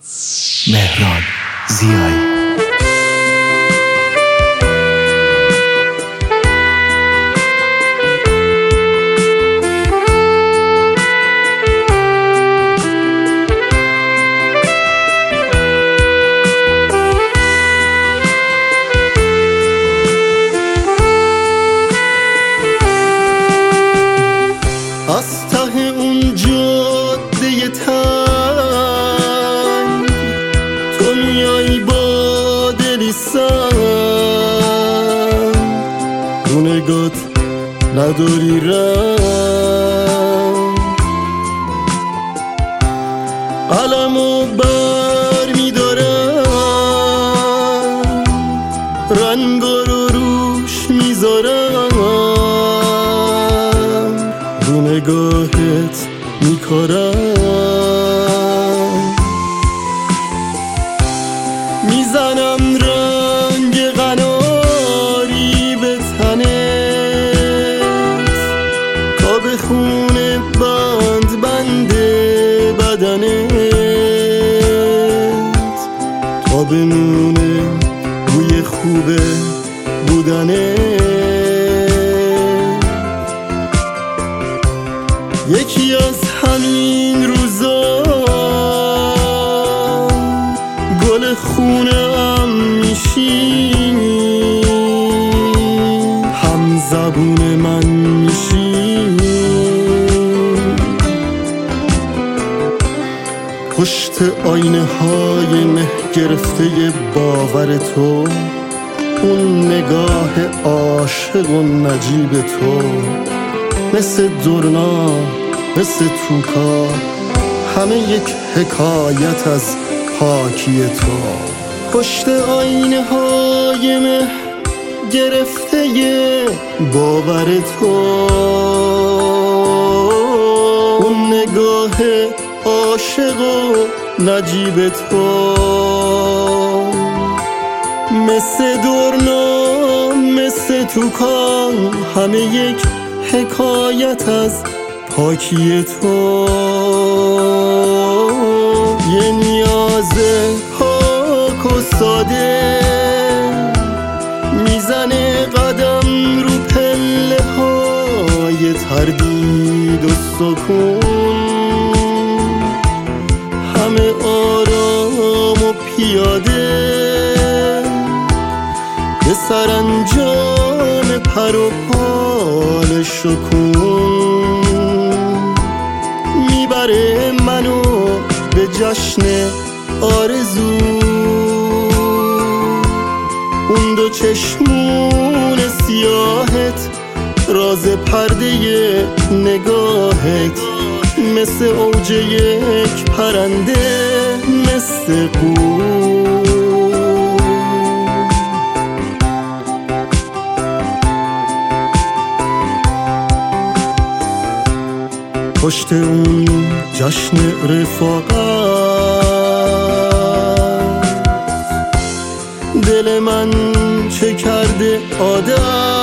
مهران زیایی. از ته اون جاده تنگ تو میایی با دلی سنگ، رو نگات نداری رنگ، قلمو بر میدارم، رنگا رو روش میذارم، رو نگاهت میکارم، میزنم رنگ قناری به تنت تا بخونه بند بند بدنت، تا بمونه بوی خوبه بودنت. یکی از همین روزا گل خونه‌ام میشی، هم زبون من میشی، پشت آینه های مه گرفته باور تو، اون نگاه عاشق و نجیب تو، مثل دورنا مثل توکا، همه یک حکایت از پاکی تو. پشت آینه های مه گرفته باور تو، اون نگاه عاشق و نجیب تو، مثل دورنا مثل توکا، همه یک حکایت از پاکی تو. یه نیاز پاک و ساده میزنه قدم رو پله های تردید و سکون، همه آرام و پیاده به سرانجام پر و پال شکون، میبره منو به جشن آرزو، اون دو چشمون سیاهت، راز پرده نگاهت، مثل اوج یک پرنده، مثل قول. پشت اون جشن رفاقت، دل من چه کرده عادت،